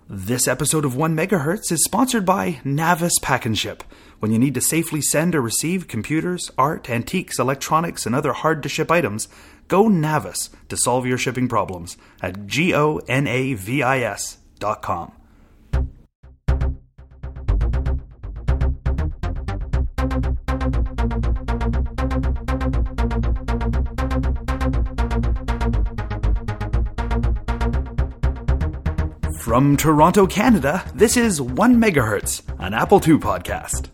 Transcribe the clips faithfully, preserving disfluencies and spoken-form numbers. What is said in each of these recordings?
This episode of one megahertz is sponsored by Navis Pack and Ship. When you need to safely send or receive computers, art, antiques, electronics, and other hard-to-ship items, go Navis to solve your shipping problems at G O N A V I S dot com. From Toronto, Canada, this is one megahertz, an Apple two podcast.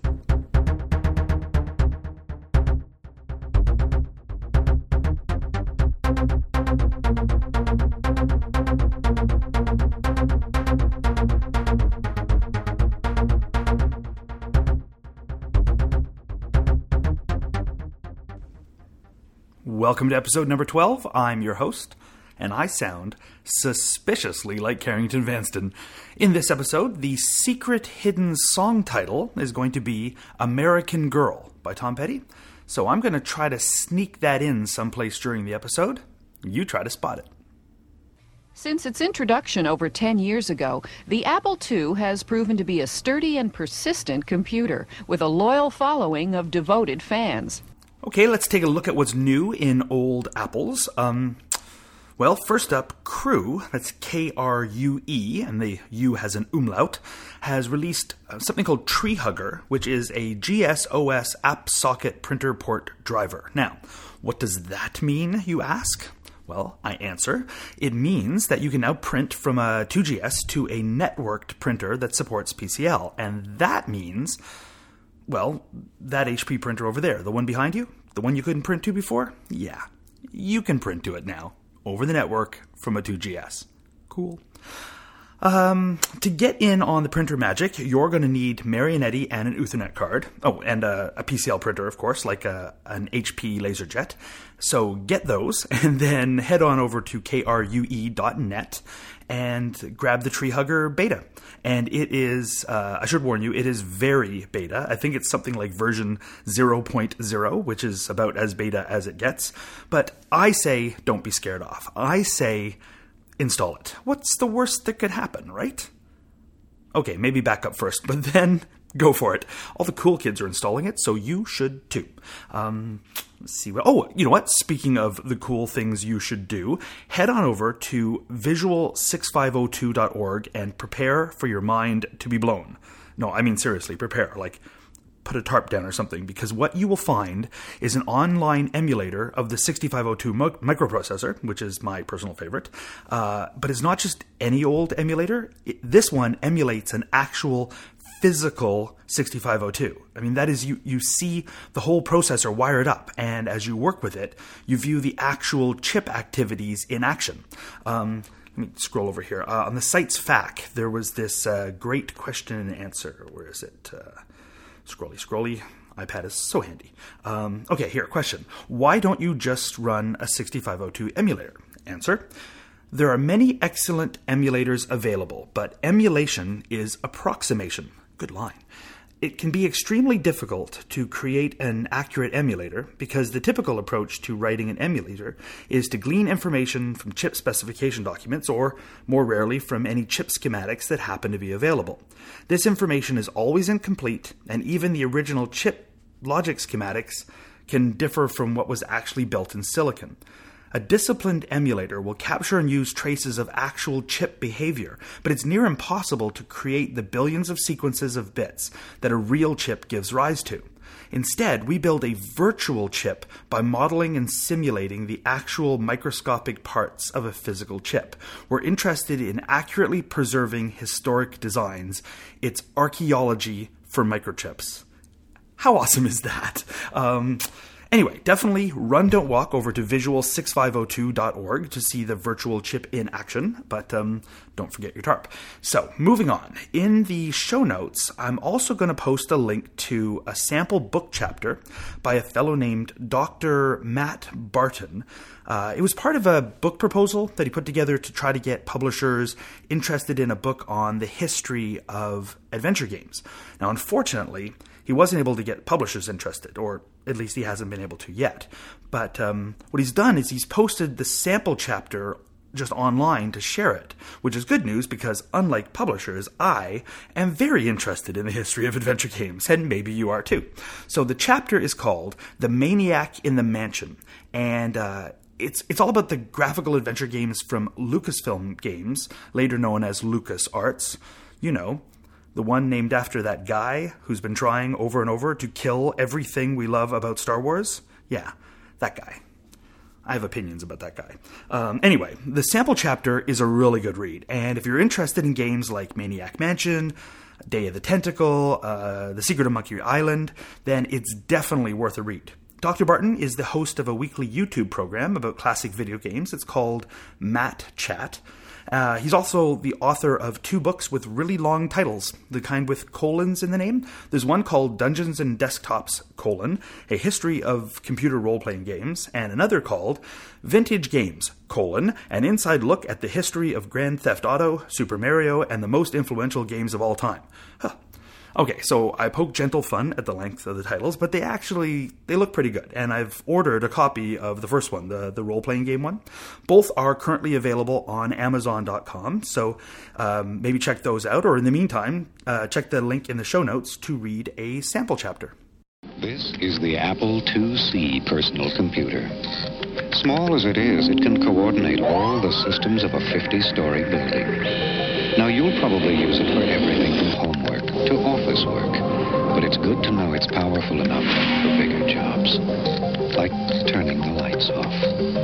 Welcome to episode number twelve. I'm your host, and I sound suspiciously like Carrington Vanston. In this episode, the secret hidden song title is going to be American Girl by Tom Petty. So I'm going to try to sneak that in someplace during the episode. You try to spot it. Since its introduction over ten years ago, the Apple two has proven to be a sturdy and persistent computer with a loyal following of devoted fans. Okay, let's take a look at what's new in old Apples. Um... Well, first up, Crue, that's K R U E, and the U has an umlaut, has released something called Treehugger, which is a G S O S app socket printer port driver. Now, what does that mean, you ask? Well, I answer, it means that you can now print from a two G S to a networked printer that supports P C L, and that means, well, that H P printer over there, the one behind you, the one you couldn't print to before, yeah, you can print to it now. Over the network from a two G S. Cool. Um, to get in on the printer magic, you're going to need Marionetti and an Ethernet card. Oh, and a, a P C L printer, of course, like a, an H P LaserJet. So get those, and then head on over to K R U E dot net and grab the Treehugger beta. And it is, uh, I should warn you, it is very beta. I think it's something like version zero point zero, which is about as beta as it gets. But I say, don't be scared off. I say, install it. What's the worst that could happen, right? Okay, maybe back up first, but then go for it. All the cool kids are installing it, so you should too. Um, let's see what. Oh, you know what? Speaking of the cool things you should do, head on over to visual six five oh two dot org and prepare for your mind to be blown. No, I mean seriously, prepare. Like, put a tarp down or something, because what you will find is an online emulator of the sixty-five oh two mo- microprocessor, which is my personal favorite. Uh, but it's not just any old emulator. It, this one emulates an actual physical sixty-five oh two. I mean, that is, you, you see the whole processor wired up, and as you work with it, you view the actual chip activities in action. Um, let me scroll over here. Uh, on the site's F A Q, there was this uh, great question and answer. Where is it? Uh, scrolly, scrolly. iPad is so handy. Um, okay, here, question. Why don't you just run a sixty-five oh two emulator? Answer. There are many excellent emulators available, but emulation is approximation. Good line. It can be extremely difficult to create an accurate emulator because the typical approach to writing an emulator is to glean information from chip specification documents or, more rarely, from any chip schematics that happen to be available. This information is always incomplete, and even the original chip logic schematics can differ from what was actually built in silicon. A disciplined emulator will capture and use traces of actual chip behavior, but it's near impossible to create the billions of sequences of bits that a real chip gives rise to. Instead, we build a virtual chip by modeling and simulating the actual microscopic parts of a physical chip. We're interested in accurately preserving historic designs. It's archaeology for microchips. How awesome is that? Um... Anyway, definitely run, don't walk over to visual six five oh two dot org to see the virtual chip in action, but um, don't forget your tarp. So, moving on. In the show notes, I'm also going to post a link to a sample book chapter by a fellow named Doctor Matt Barton. Uh, it was part of a book proposal that he put together to try to get publishers interested in a book on the history of adventure games. Now, unfortunately, he wasn't able to get publishers interested, or at least he hasn't been able to yet. But um, what he's done is he's posted the sample chapter just online to share it, which is good news because, unlike publishers, I am very interested in the history of adventure games, and maybe you are too. So the chapter is called The Maniac in the Mansion, and uh, it's it's all about the graphical adventure games from Lucasfilm Games, later known as LucasArts. You know, the one named after that guy who's been trying over and over to kill everything we love about Star Wars. Yeah, that guy. I have opinions about that guy. Um, anyway, the sample chapter is a really good read, and if you're interested in games like Maniac Mansion, Day of the Tentacle, uh, The Secret of Monkey Island, then it's definitely worth a read. Doctor Barton is the host of a weekly YouTube program about classic video games. It's called Matt Chat. Uh, he's also the author of two books with really long titles, the kind with colons in the name. There's one called Dungeons and Desktops, colon, A History of Computer Role-Playing Games, and another called Vintage Games, colon, An Inside Look at the History of Grand Theft Auto, Super Mario, and the Most Influential Games of All Time. Huh. Okay, so I poke gentle fun at the length of the titles, but they actually, they look pretty good, and I've ordered a copy of the first one, the, the role-playing game one. Both are currently available on Amazon dot com, so um, maybe check those out, or in the meantime, uh, check the link in the show notes to read a sample chapter. This is the Apple two C personal computer. Small as it is, it can coordinate all the systems of a fifty-story building. Now, you'll probably use it for everything from homework to office work, but it's good to know it's powerful enough for bigger jobs, like turning the lights off.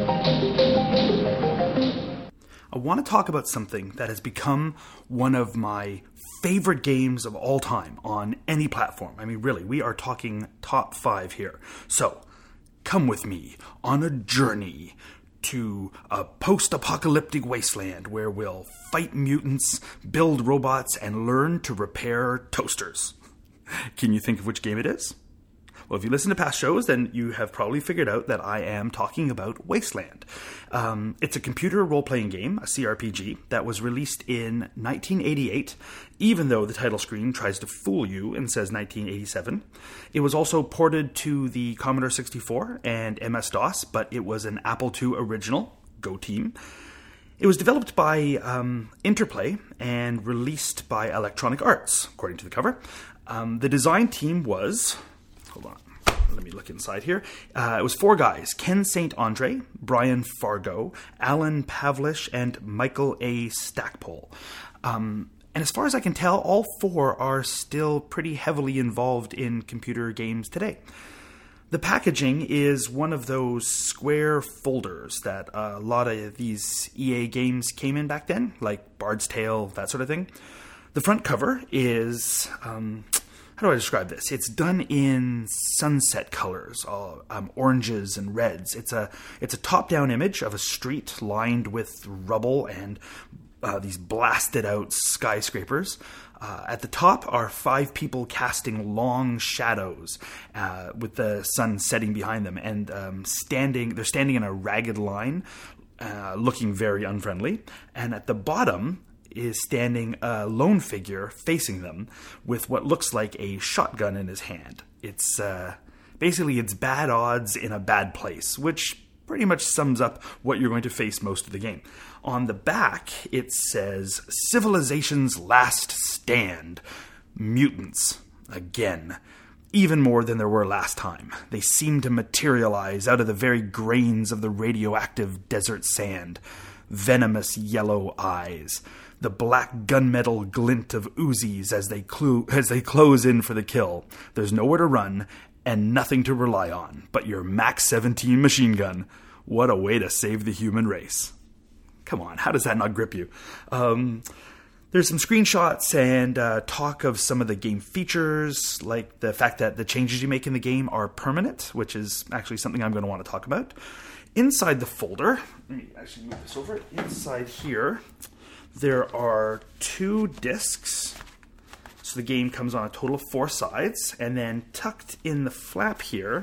I want to talk about something that has become one of my favorite games of all time on any platform. I mean, really, we are talking top five here. So, come with me on a journey to a post-apocalyptic wasteland where we'll fight mutants, build robots, and learn to repair toasters. Can you think of which game it is? Well, if you listen to past shows, then you have probably figured out that I am talking about Wasteland. Um, it's a computer role-playing game, a C R P G, that was released in nineteen eighty-eight, even though the title screen tries to fool you and says nineteen eighty-seven. It was also ported to the Commodore sixty-four and M S DOS, but it was an Apple two original. Go team. It was developed by um, Interplay and released by Electronic Arts, according to the cover. Um, the design team was... Hold on. Let me look inside here. Uh, it was four guys. Ken Saint Andre, Brian Fargo, Alan Pavlish, and Michael A. Stackpole. Um, and as far as I can tell, all four are still pretty heavily involved in computer games today. The packaging is one of those square folders that a lot of these E A games came in back then, like Bard's Tale, that sort of thing. The front cover is... Um, How do I describe this? It's done in sunset colors, uh, um, oranges and reds. It's a it's a top-down image of a street lined with rubble and uh, these blasted-out skyscrapers. Uh, at the top are five people casting long shadows uh, with the sun setting behind them, and um, standing. They're standing in a ragged line, uh, looking very unfriendly. And at the bottom is standing a lone figure facing them with what looks like a shotgun in his hand. It's uh, basically it's bad odds in a bad place, which pretty much sums up what you're going to face most of the game. On the back, it says, Civilization's Last Stand. Mutants. Again. Even more than there were last time. They seem to materialize out of the very grains of the radioactive desert sand. Venomous yellow eyes. The black gunmetal glint of Uzis as they clo- as they close in for the kill. There's nowhere to run and nothing to rely on but your Mac seventeen machine gun. What a way to save the human race. Come on, how does that not grip you? Um, there's some screenshots and uh, talk of some of the game features, like the fact that the changes you make in the game are permanent, which is actually something I'm going to want to talk about. Inside the folder, let me actually move this over. Inside here, there are two discs. So the game comes on a total of four sides, and then tucked in the flap here,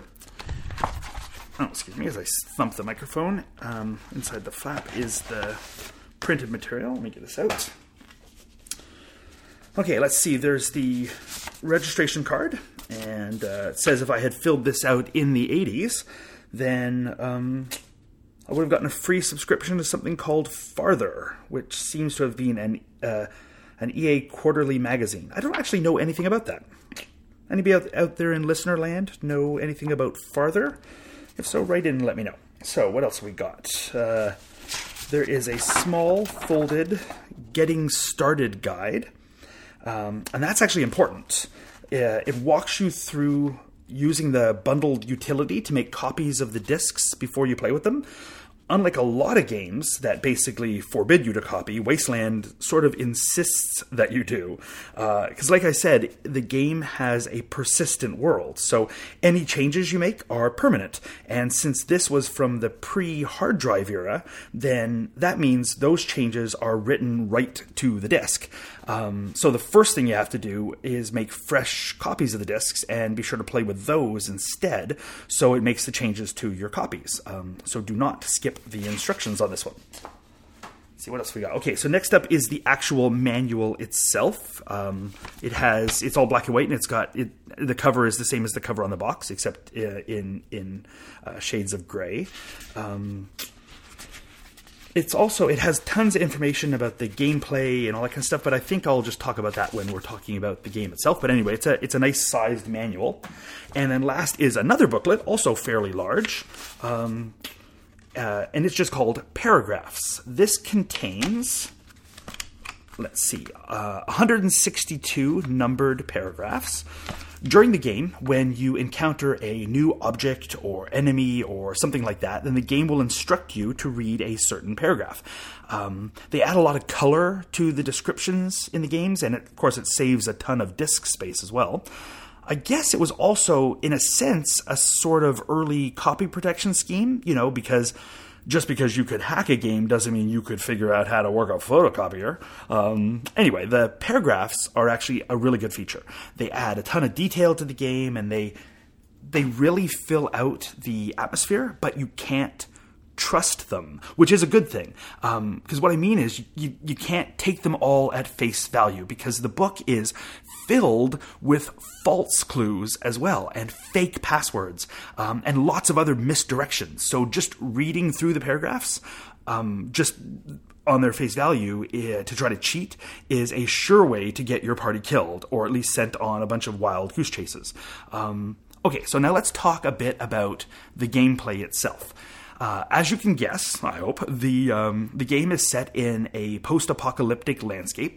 oh, excuse me, as I thump the microphone, um, inside the flap is the printed material. Let me get this out. Okay, let's see. There's the registration card, and uh, it says if I had filled this out in the eighties, then um, I would have gotten a free subscription to something called Farther, which seems to have been an uh, an E A quarterly magazine. I don't actually know anything about that. Anybody out, out there in listener land know anything about Farther? If so, write in and let me know. So, what else have we got? Uh, there is a small, folded, getting started guide. Um, and that's actually important. Uh, it walks you through using the bundled utility to make copies of the discs before you play with them. Unlike a lot of games that basically forbid you to copy, Wasteland sort of insists that you do. Because uh, like I said, the game has a persistent world, so any changes you make are permanent. And since this was from the pre-hard drive era, then that means those changes are written right to the disk. Um, so the first thing you have to do is make fresh copies of the discs and be sure to play with those instead, so it makes the changes to your copies. Um, so do not skip the instructions on this one. Let's see what else we got. Okay, so next up is the actual manual itself. Um, it has it's all black and white, and it's got it. The cover is the same as the cover on the box, except uh, in in uh, shades of gray. Um, It's also, it has tons of information about the gameplay and all that kind of stuff, but I think I'll just talk about that when we're talking about the game itself. But anyway, it's a it's a nice sized manual. And then last is another booklet, also fairly large, um, uh, and it's just called Paragraphs. This contains, let's see, uh, one hundred sixty-two numbered paragraphs. During the game, when you encounter a new object or enemy or something like that, then the game will instruct you to read a certain paragraph. Um, they add a lot of color to the descriptions in the games, and it, of course it saves a ton of disk space as well. I guess it was also, in a sense, a sort of early copy protection scheme, you know, because just because you could hack a game doesn't mean you could figure out how to work a photocopier. Um, anyway, the paragraphs are actually a really good feature. They add a ton of detail to the game, and they they really fill out the atmosphere, but you can't trust them, which is a good thing. Um, because what I mean is you, you can't take them all at face value, because the book is filled with false clues as well, and fake passwords, um, and lots of other misdirections. So just reading through the paragraphs, um, just on their face value, uh, to try to cheat is a sure way to get your party killed, or at least sent on a bunch of wild goose chases. Um, okay, so now let's talk a bit about the gameplay itself. Uh, as you can guess, I hope, the um, the game is set in a post-apocalyptic landscape.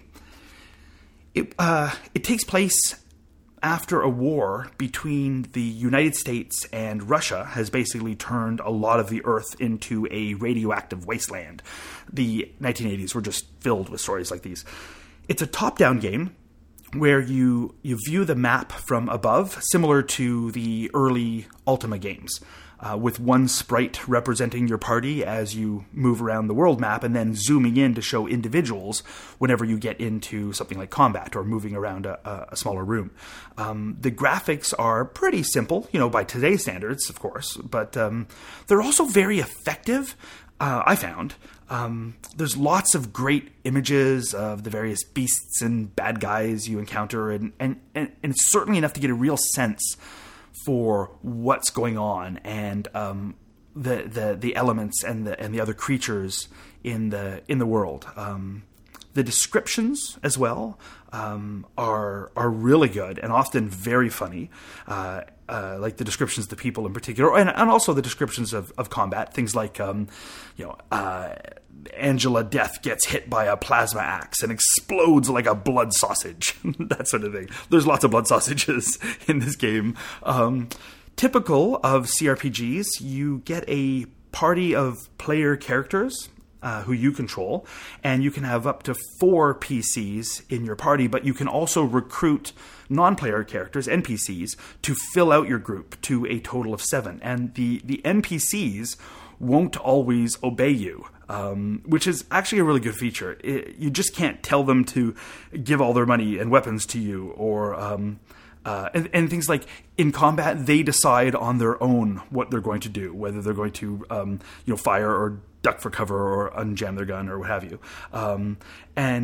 It, uh, it takes place after a war between the United States and Russia has basically turned a lot of the Earth into a radioactive wasteland. The nineteen eighties were just filled with stories like these. It's a top-down game where you, you view the map from above, similar to the early Ultima games. Uh, with one sprite representing your party as you move around the world map, and then zooming in to show individuals whenever you get into something like combat or moving around a, a smaller room. Um, the graphics are pretty simple, you know, by today's standards, of course, but um, they're also very effective, uh, I found. Um, there's lots of great images of the various beasts and bad guys you encounter, and, and, and, and it's certainly enough to get a real sense for what's going on, and um, the, the the elements and the and the other creatures in the in the world. Um, the descriptions as well um, are are really good and often very funny. Uh, uh, like the descriptions of the people in particular, and, and also the descriptions of, of combat. Things like, um, you know, uh, Angela Death gets hit by a plasma axe and explodes like a blood sausage. That sort of thing. There's lots of blood sausages in this game. Um, typical of C R P Gs, you get a party of player characters uh, who you control, and you can have up to four P Cs in your party, but you can also recruit non-player characters, N P Cs, to fill out your group to a total of seven. And the, the N P Cs won't always obey you, um, which is actually a really good feature. It, you just can't tell them to give all their money and weapons to you, or um, uh, and, and things like in combat, they decide on their own what they're going to do, whether they're going to um, you know fire or duck for cover or unjam their gun or what have you. Um, and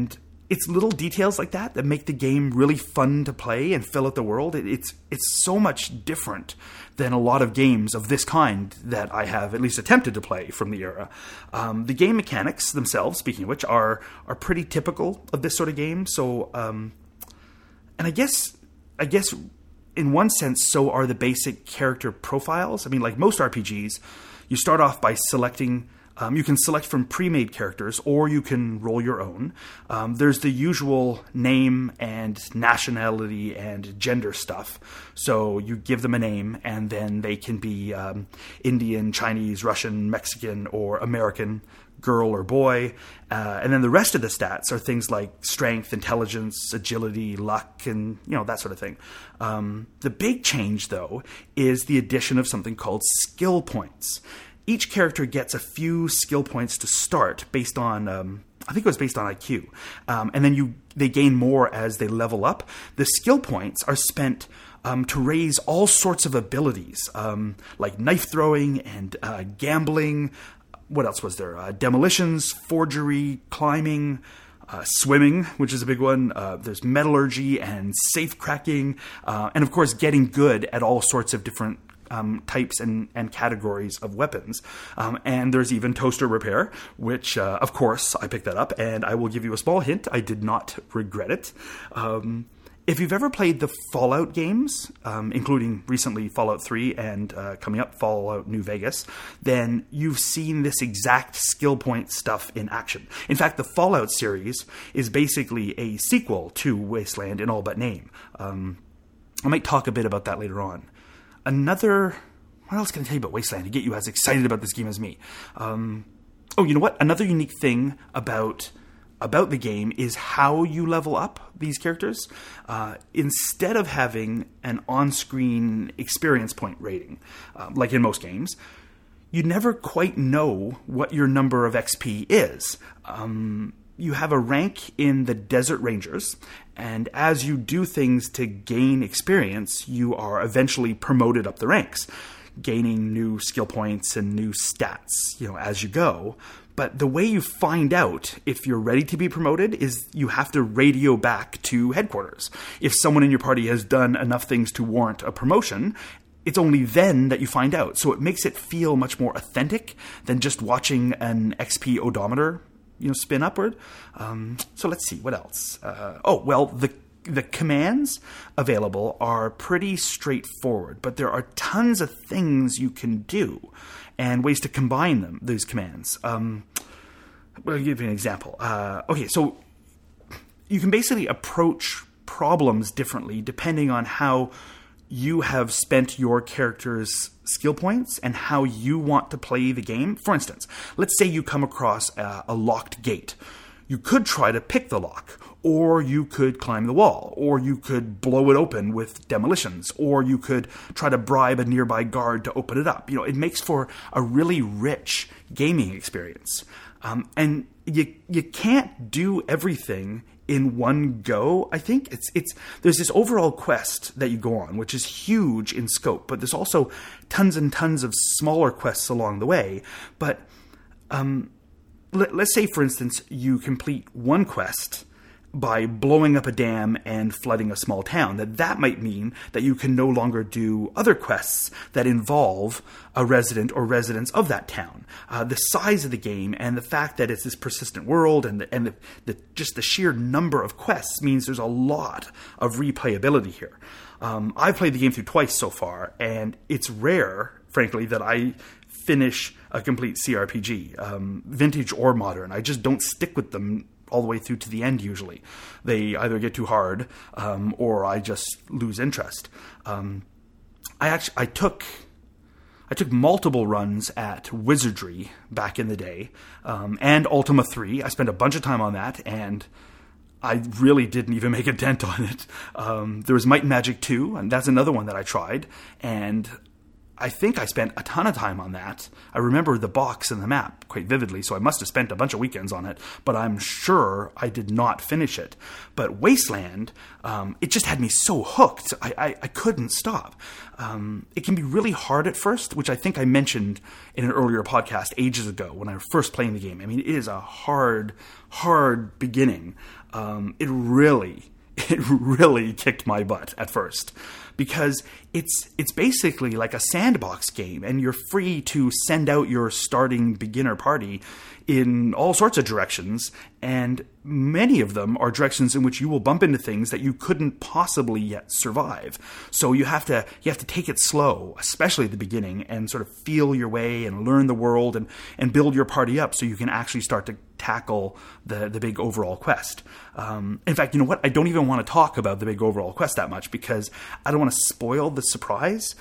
it's little details like that that make the game really fun to play and fill out the world. It, it's it's so much different than a lot of games of this kind that I have at least attempted to play from the era. Um, the game mechanics themselves, speaking of which, are are pretty typical of this sort of game. So, um, and I guess I guess in one sense, so are the basic character profiles. I mean, like most R P Gs, you start off by selecting. Um, you can select from pre-made characters, or you can roll your own. Um, there's the usual name and nationality and gender stuff. So you give them a name, and then they can be um, Indian, Chinese, Russian, Mexican, or American, girl or boy. Uh, and then the rest of the stats are things like strength, intelligence, agility, luck, and you know that sort of thing. Um, the big change, though, is the addition of something called skill points. Each character gets a few skill points to start based on, um, I think it was based on I Q. Um, and then you they gain more as they level up. The skill points are spent um, to raise all sorts of abilities, um, like knife throwing and uh, gambling. What else was there? Uh, demolitions, forgery, climbing, uh, swimming, which is a big one. Uh, there's metallurgy and safe cracking. Uh, and, of course, getting good at all sorts of different Um, types and, and categories of weapons. Um, and there's even toaster repair, which, uh, of course, I picked that up, and I will give you a small hint. I did not regret it. Um, if you've ever played the Fallout games, um, including recently Fallout three and uh, coming up Fallout New Vegas, then you've seen this exact skill point stuff in action. In fact, the Fallout series is basically a sequel to Wasteland in all but name. Um, I might talk a bit about that later on. Another, what else can I tell you about Wasteland to get you as excited about this game as me? Um, oh, you know what? Another unique thing about about the game is how you level up these characters. Uh, instead of having an on-screen experience point rating, uh, like in most games, you never quite know what your number of X P is. Um, you have a rank in the Desert Rangers, and as you do things to gain experience, you are eventually promoted up the ranks, gaining new skill points and new stats, you know, as you go. But the way you find out if you're ready to be promoted is you have to radio back to headquarters. If someone in your party has done enough things to warrant a promotion, it's only then that you find out. So it makes it feel much more authentic than just watching an X P odometer, you know, spin upward. Um, so let's see, what else? Uh, oh, well, the the commands available are pretty straightforward, but there are tons of things you can do and ways to combine them, these commands. Um, I'll give you an example. Uh, okay, so you can basically approach problems differently depending on how you have spent your character's skill points and how you want to play the game. For instance, let's say you come across a, a locked gate. You could try to pick the lock, or you could climb the wall, or you could blow it open with demolitions, or you could try to bribe a nearby guard to open it up. You know, it makes for a really rich gaming experience. Um, and you you can't do everything in one go. I think it's it's there's this overall quest that you go on, which is huge in scope, but there's also tons and tons of smaller quests along the way. But um, let, let's say, for instance, you complete one quest by blowing up a dam and flooding a small town. That that might mean that you can no longer do other quests that involve a resident or residents of that town. Uh, the size of the game and the fact that it's this persistent world and the, and the, the just the sheer number of quests means there's a lot of replayability here. Um, I've played the game through twice so far, and it's rare, frankly, that I finish a complete C R P G, um, vintage or modern. I just don't stick with them all the way through to the end usually. They either get too hard um, or I just lose interest. Um, I actually I took I took multiple runs at Wizardry back in the day, um, and Ultima three. I spent a bunch of time on that, and I really didn't even make a dent on it. Um, there was Might and Magic two, and that's another one that I tried, and I think I spent a ton of time on that. I remember the box and the map quite vividly, so I must have spent a bunch of weekends on it, but I'm sure I did not finish it. But Wasteland, um, it just had me so hooked, I, I, I couldn't stop. Um, it can be really hard at first, which I think I mentioned in an earlier podcast ages ago when I was first playing the game. I mean, it is a hard, hard beginning. Um, it really, it really kicked my butt at first. Because it's it's basically like a sandbox game, and you're free to send out your starting beginner party in all sorts of directions, and many of them are directions in which you will bump into things that you couldn't possibly yet survive. So you have to you have to take it slow, especially at the beginning, and sort of feel your way and learn the world and, and build your party up so you can actually start to tackle the, the big overall quest. Um, in fact, you know what? I don't even want to talk about the big overall quest that much because I don't want to spoil the surprise.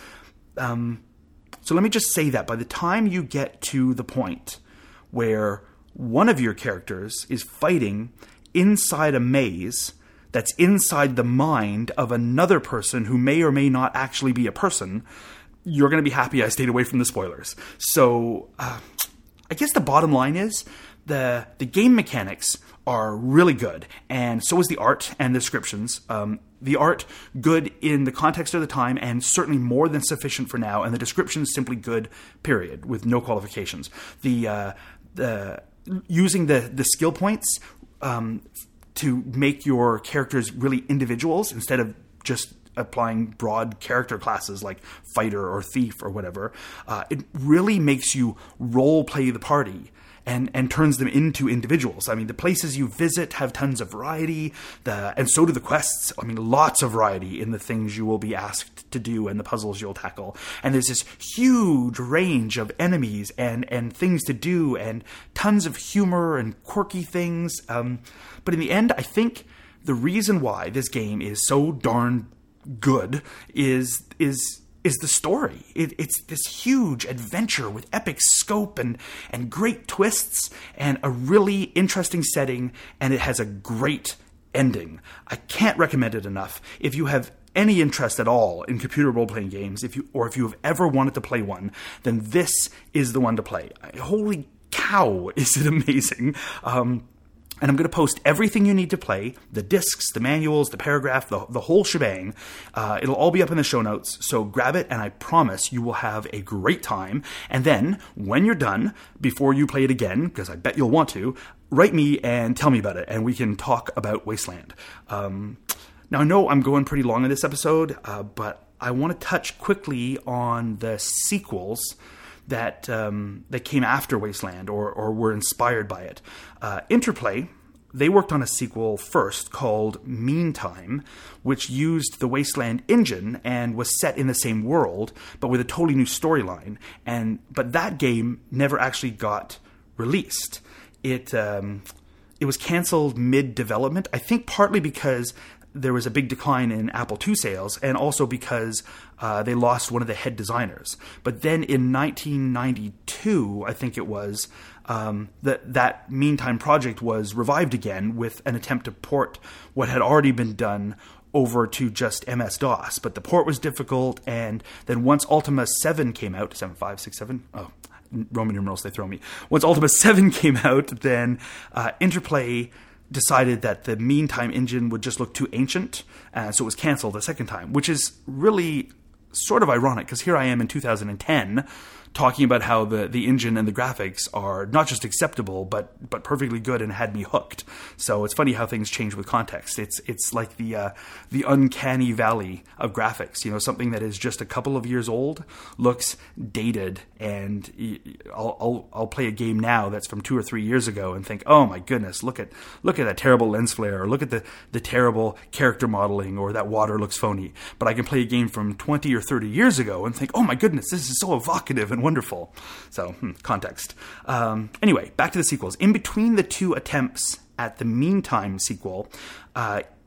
Um, so let me just say that by the time you get to the point where one of your characters is fighting inside a maze that's inside the mind of another person who may or may not actually be a person, you're going to be happy I stayed away from the spoilers. So uh, I guess the bottom line is the the game mechanics are really good, and so is the art and the descriptions. Um, the art, good in the context of the time, and certainly more than sufficient for now, and the description is simply good, period, with no qualifications. The uh, the using the, the skill points um, to make your characters really individuals instead of just applying broad character classes like fighter or thief or whatever, uh, it really makes you role play the party and, and turns them into individuals. I mean, the places you visit have tons of variety, the, and so do the quests. I mean, lots of variety in the things you will be asked to do and the puzzles you'll tackle. And there's this huge range of enemies and, and things to do and tons of humor and quirky things. Um, but in the end, I think the reason why this game is so darn good is is is the story. It, it's this huge adventure with epic scope and and great twists and a really interesting setting, and it has a great ending. I can't recommend it enough. If you have any interest at all in computer role-playing games, if you or if you have ever wanted to play one, then this is the one to play. Holy cow, is it amazing! Um, And I'm going to post everything you need to play, the discs, the manuals, the paragraph, the, the whole shebang. Uh, it'll all be up in the show notes, so grab it, and I promise you will have a great time. And then, when you're done, before you play it again, because I bet you'll want to, write me and tell me about it, and we can talk about Wasteland. Um, now, I know I'm going pretty long in this episode, uh, but I want to touch quickly on the sequels that um, that came after Wasteland or, or were inspired by it. Uh, Interplay, they worked on a sequel first called Meantime, which used the Wasteland engine and was set in the same world, but with a totally new storyline. And but that game never actually got released. It um, it was canceled mid-development, I think partly because there was a big decline in Apple two sales, and also because uh, they lost one of the head designers. But then in nineteen ninety-two, I think it was, um, that that Meantime project was revived again with an attempt to port what had already been done over to just M S DOS. But the port was difficult, and then once Ultima seven came out, seven, five, six, seven, oh, Roman numerals, they throw me. Once Ultima seven came out, then uh, Interplay decided that the Meantime engine would just look too ancient, uh, so it was canceled a second time, which is really sort of ironic, because here I am in two thousand ten talking about how the, the engine and the graphics are not just acceptable, but but perfectly good and had me hooked. So it's funny how things change with context. It's it's like the uh, the uncanny valley of graphics. You know, something that is just a couple of years old looks dated, and I'll I'll, I'll play a game now that's from two or three years ago and think, oh my goodness, look at look at that terrible lens flare, or look at the, the terrible character modeling, or that water looks phony. But I can play a game from twenty or thirty years ago and think, oh my goodness, this is so evocative and wonderful. So, hmm, context. Um, anyway, back to the sequels. In between the two attempts at the Meantime sequel, uh,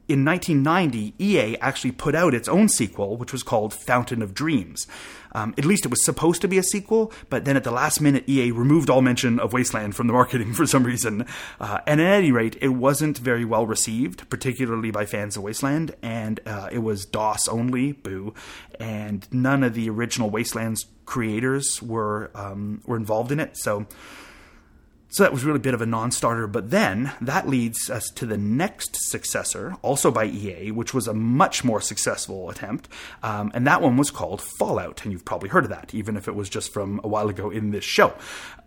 in nineteen ninety, E A actually put out its own sequel, which was called Fountain of Dreams. Um, at least it was supposed to be a sequel, but then at the last minute, E A removed all mention of Wasteland from the marketing for some reason. Uh, and at any rate, it wasn't very well received, particularly by fans of Wasteland, and uh, it was DOS only, boo, and none of the original Wasteland's creators were um, were involved in it, so... So that was really a bit of a non-starter, but then that leads us to the next successor, also by E A, which was a much more successful attempt, um, and that one was called Fallout, and you've probably heard of that, even if it was just from a while ago in this show.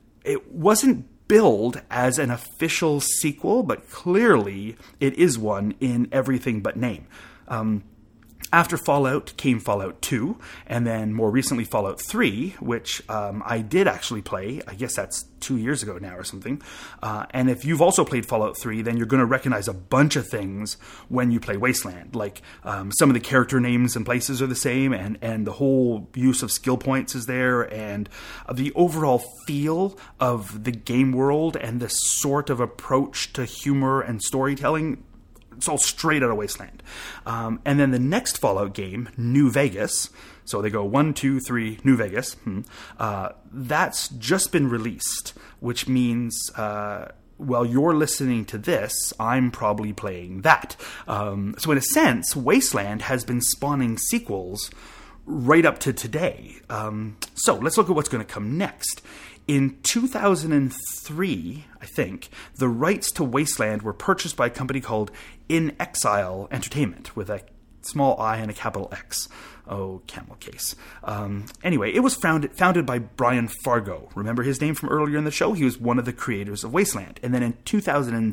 It wasn't billed as an official sequel, but clearly it is one in everything but name. Um, After Fallout came Fallout two, and then more recently Fallout three, which um, I did actually play. I guess that's two years ago now or something. Uh, and if you've also played Fallout three, then you're going to recognize a bunch of things when you play Wasteland. Like um, some of the character names and places are the same, and, and the whole use of skill points is there, and the overall feel of the game world and the sort of approach to humor and storytelling. It's all straight out of Wasteland. Um, and then the next Fallout game, New Vegas, so they go one, two, three, New Vegas, hmm, uh, that's just been released, which means, uh, while you're listening to this, I'm probably playing that. Um, so in a sense, Wasteland has been spawning sequels right up to today. Um, so let's look at what's going to come next. In two thousand three, I think, the rights to Wasteland were purchased by a company called In Exile Entertainment, with a small I and a capital X. Oh, camel case. Um, anyway, it was founded, founded by Brian Fargo. Remember his name from earlier in the show? He was one of the creators of Wasteland. And then in two thousand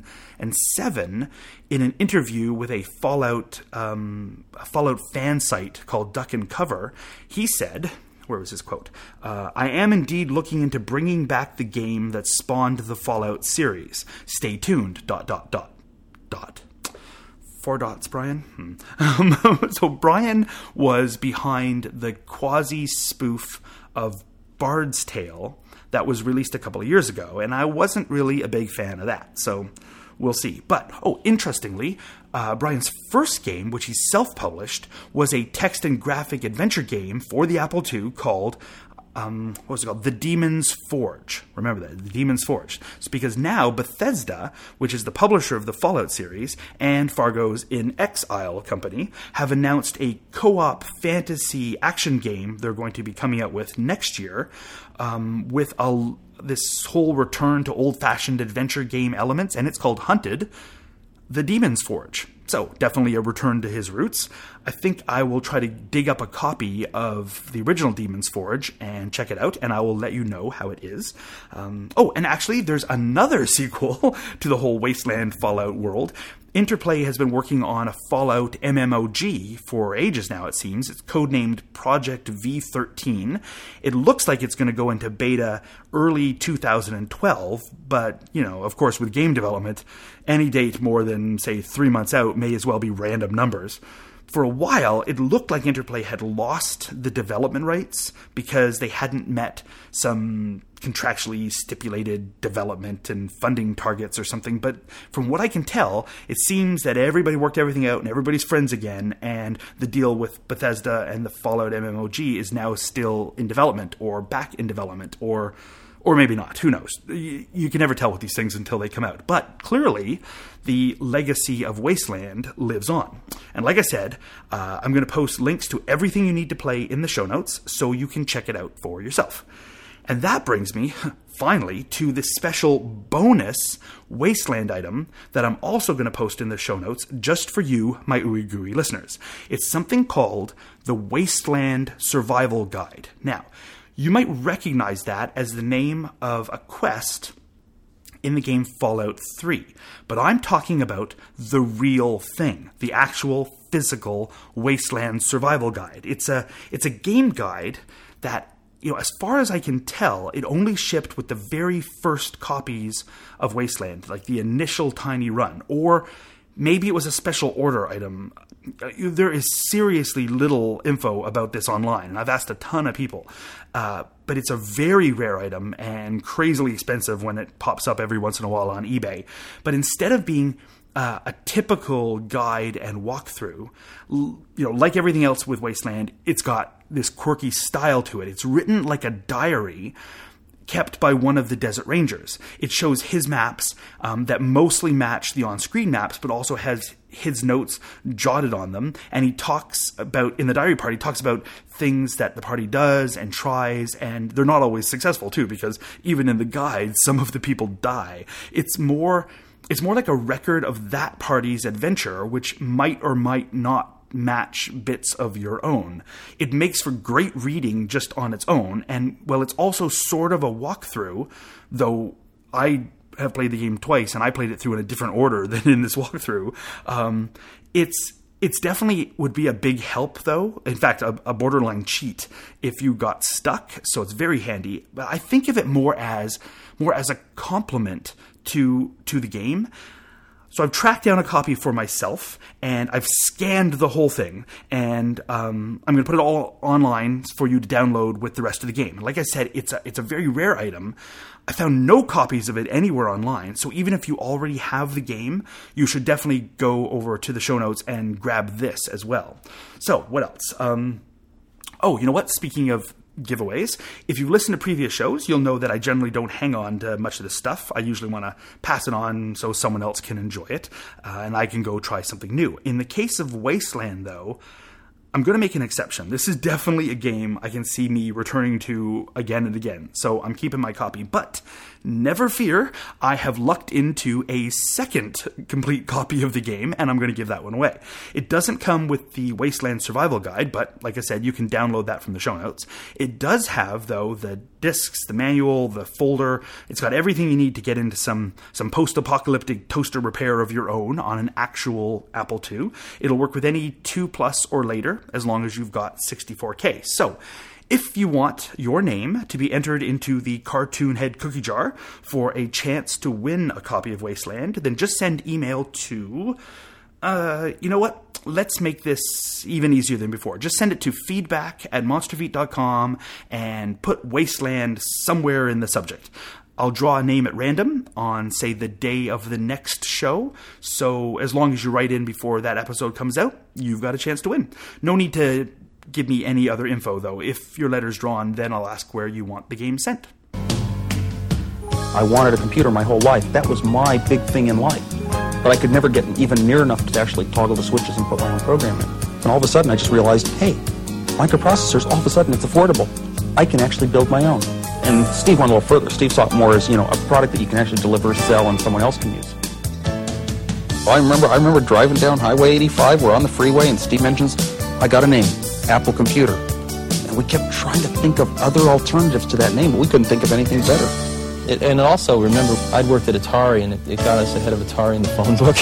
seven, in an interview with a Fallout, um, a Fallout fan site called Duck and Cover, he said... Where was his quote? Uh, I am indeed looking into bringing back the game that spawned the Fallout series. Stay tuned, dot, dot, dot, dot. Four dots, Brian? Hmm. Um, so Brian was behind the quasi-spoof of Bard's Tale that was released a couple of years ago, and I wasn't really a big fan of that, so... We'll see. But, oh, interestingly, uh, Brian's first game, which he self-published, was a text and graphic adventure game for the Apple two called, um, what was it called? The Demon's Forge. Remember that, The Demon's Forge. It's because now Bethesda, which is the publisher of the Fallout series, and Fargo's In Exile company, have announced a co-op fantasy action game they're going to be coming out with next year, um, with a... this whole return to old-fashioned adventure game elements, and it's called Hunted, The Demon's Forge. So, definitely a return to his roots. I think I will try to dig up a copy of the original Demon's Forge and check it out, and I will let you know how it is. Um, oh, and actually, there's another sequel to the whole Wasteland Fallout world. Interplay has been working on a Fallout M M O G for ages now, it seems. It's codenamed Project V thirteen. It looks like it's going to go into beta early two thousand twelve, but, you know, of course, with game development, any date more than, say, three months out may as well be random numbers. For a while, it looked like Interplay had lost the development rights because they hadn't met some contractually stipulated development and funding targets or something. But from what I can tell, it seems that everybody worked everything out and everybody's friends again, and the deal with Bethesda and the Fallout M M O G is now still in development, or back in development, or... Or maybe not. Who knows? You can never tell with these things until they come out. But clearly, the legacy of Wasteland lives on. And like I said, uh, I'm going to post links to everything you need to play in the show notes so you can check it out for yourself. And that brings me, finally, to this special bonus Wasteland item that I'm also going to post in the show notes just for you, my ooey gooey listeners. It's something called the Wasteland Survival Guide. Now, you might recognize that as the name of a quest in the game Fallout three. But I'm talking about the real thing, the actual physical Wasteland Survival Guide. It's a it's a game guide that, you know, as far as I can tell, it only shipped with the very first copies of Wasteland, like the initial tiny run, or maybe it was a special order item. There is seriously little info about this online, and I've asked a ton of people. Uh, but it's a very rare item and crazily expensive when it pops up every once in a while on eBay. But instead of being uh, a typical guide and walkthrough, you know, like everything else with Wasteland, it's got this quirky style to it. It's written like a diary kept by one of the Desert Rangers. It shows his maps um, that mostly match the on-screen maps, but also has his notes jotted on them. And he talks about, in the diary part, he talks about things that the party does and tries, and they're not always successful too, because even in the guide, some of the people die. It's more, it's more like a record of that party's adventure, which might or might not match bits of your own. It makes for great reading just on its own, and, well, it's also sort of a walkthrough, though I have played the game twice, and I played it through in a different order than in this walkthrough. Um, it's it's definitely would be a big help, though. In fact, a, a borderline cheat if you got stuck, so it's very handy. But I think of it more as more as a complement to to the game. So I've tracked down a copy for myself, and I've scanned the whole thing, and um, I'm going to put it all online for you to download with the rest of the game. Like I said, it's a, it's a very rare item. I found no copies of it anywhere online, so even if you already have the game, you should definitely go over to the show notes and grab this as well. So, what else? Um, oh, you know what? Speaking of giveaways, if you've listened to previous shows, you'll know that I generally don't hang on to much of this stuff. I usually want to pass it on so someone else can enjoy it, uh, and I can go try something new. In the case of Wasteland, though, I'm going to make an exception. This is definitely a game I can see me returning to again and again, so I'm keeping my copy. But never fear, I have lucked into a second complete copy of the game, and I'm going to give that one away. It doesn't come with the Wasteland Survival Guide, but like I said, you can download that from the show notes. It does have, though, the discs, the manual, the folder. It's got everything you need to get into some, some post-apocalyptic toaster repair of your own on an actual Apple two. It'll work with any two plus or later, as long as you've got sixty-four K. So, if you want your name to be entered into the Cartoon Head Cookie Jar for a chance to win a copy of Wasteland, then just send email to, uh, you know what? Let's make this even easier than before. Just send it to feedback at monster feet dot com and put Wasteland somewhere in the subject. I'll draw a name at random on, say, the day of the next show. So as long as you write in before that episode comes out, you've got a chance to win. No need to give me any other info, though. If your letter's drawn, then I'll ask where you want the game sent. I wanted a computer my whole life. That was my big thing in life. But I could never get even near enough to actually toggle the switches and put my own program in. And all of a sudden, I just realized, hey, microprocessors, all of a sudden, it's affordable. I can actually build my own. And Steve went a little further. Steve saw it more as, you know, a product that you can actually deliver, sell, and someone else can use. Well, I remember I remember driving down Highway eighty-five. We're on the freeway, and Steve mentions, I got a name, Apple Computer. And we kept trying to think of other alternatives to that name, but we couldn't think of anything better. It, and also, remember, I'd worked at Atari, and it, it got us ahead of Atari in the phone book.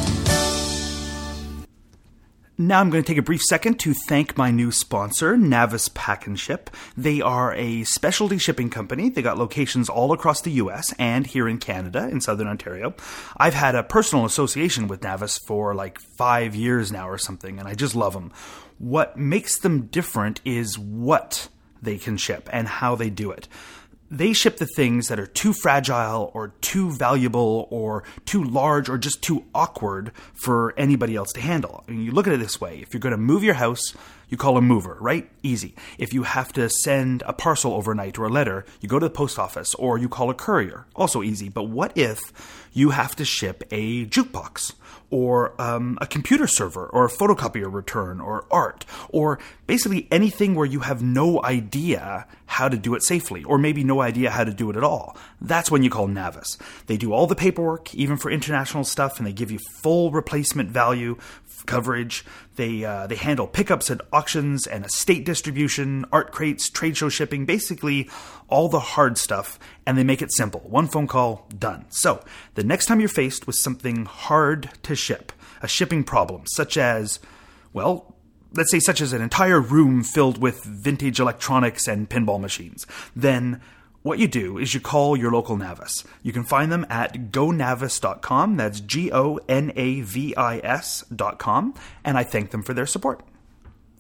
Now I'm going to take a brief second to thank my new sponsor, Navis Pack and Ship. They are a specialty shipping company. They got locations all across the U S and here in Canada, in Southern Ontario. I've had a personal association with Navis for like five years now or something, and I just love them. What makes them different is what they can ship and how they do it. They ship the things that are too fragile or too valuable or too large or just too awkward for anybody else to handle. I mean, you look at it this way. If you're going to move your house, you call a mover, right? Easy. If you have to send a parcel overnight or a letter, you go to the post office or you call a courier. Also easy. But what if you have to ship a jukebox? Or um, a computer server, or a photocopier return, or art, or basically anything where you have no idea how to do it safely, or maybe no idea how to do it at all. That's when you call Navis. They do all the paperwork, even for international stuff, and they give you full replacement value coverage. They uh, they handle pickups at auctions and estate distribution, art crates, trade show shipping, basically all the hard stuff, and they make it simple. One phone call, done. So, the next time you're faced with something hard to ship, a shipping problem, such as, well, let's say such as an entire room filled with vintage electronics and pinball machines, then what you do is you call your local Navis. You can find them at go navis dot com. That's G O N A V I S dot com. And I thank them for their support.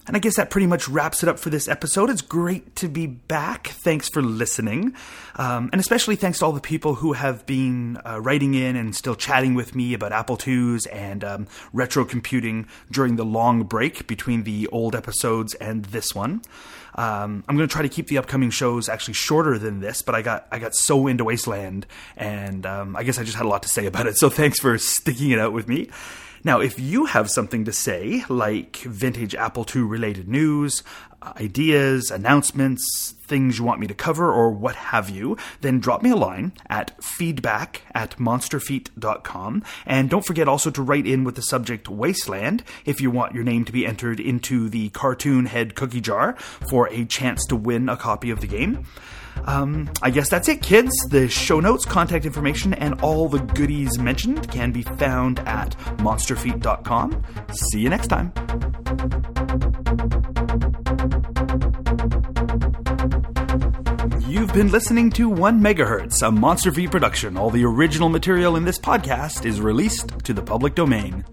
And I guess that pretty much wraps it up for this episode. It's great to be back. Thanks for listening. Um, and especially thanks to all the people who have been uh, writing in and still chatting with me about Apple twos and um, retro computing during the long break between the old episodes and this one. Um, I'm going to try to keep the upcoming shows actually shorter than this, but I got I got so into Wasteland, and um, I guess I just had a lot to say about it. So thanks for sticking it out with me. Now, if you have something to say, like vintage Apple two related news, ideas, announcements, things you want me to cover, or what have you, then drop me a line at feedback at monsterfeet dot com. And don't forget also to write in with the subject Wasteland if you want your name to be entered into the Cartoon Head cookie jar for a chance to win a copy of the game. Um, I guess that's it, kids. The show notes, contact information, and all the goodies mentioned can be found at monsterfeet dot com. See you next time. You've been listening to one megahertz, a Monster Feet production. All the original material in this podcast is released to the public domain.